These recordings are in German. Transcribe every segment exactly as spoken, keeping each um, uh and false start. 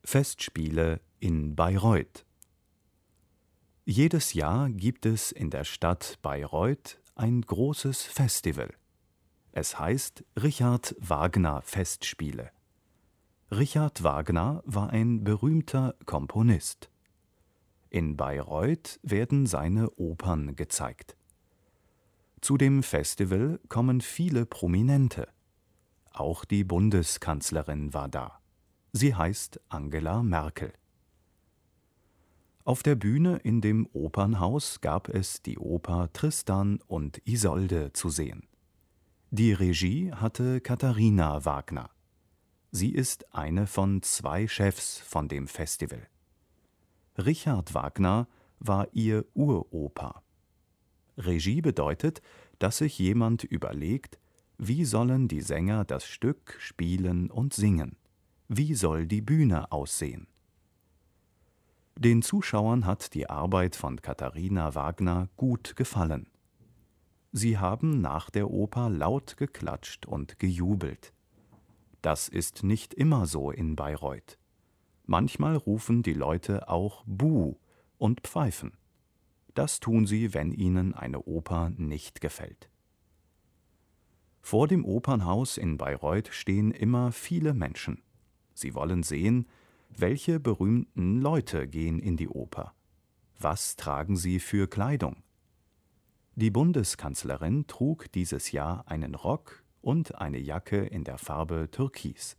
Festspiele in Bayreuth. Jedes Jahr gibt es in der Stadt Bayreuth ein großes Festival. Es heißt Richard Wagner Festspiele. Richard Wagner war ein berühmter Komponist. In Bayreuth werden seine Opern gezeigt. Zu dem Festival kommen viele Prominente. Auch die Bundeskanzlerin war da. Sie heißt Angela Merkel. Auf der Bühne in dem Opernhaus gab es die Oper Tristan und Isolde zu sehen. Die Regie hatte Katharina Wagner. Sie ist eine von zwei Chefs von dem Festival. Richard Wagner war ihr Uropa. Regie bedeutet, dass sich jemand überlegt, wie sollen die Sänger das Stück spielen und singen? Wie soll die Bühne aussehen? Den Zuschauern hat die Arbeit von Katharina Wagner gut gefallen. Sie haben nach der Oper laut geklatscht und gejubelt. Das ist nicht immer so in Bayreuth. Manchmal rufen die Leute auch Buh und pfeifen. Das tun sie, wenn ihnen eine Oper nicht gefällt. Vor dem Opernhaus in Bayreuth stehen immer viele Menschen. Sie wollen sehen, welche berühmten Leute gehen in die Oper. Was tragen sie für Kleidung? Die Bundeskanzlerin trug dieses Jahr einen Rock und eine Jacke in der Farbe Türkis.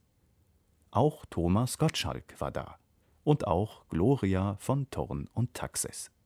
Auch Thomas Gottschalk war da und auch Gloria von Thurn und Taxis.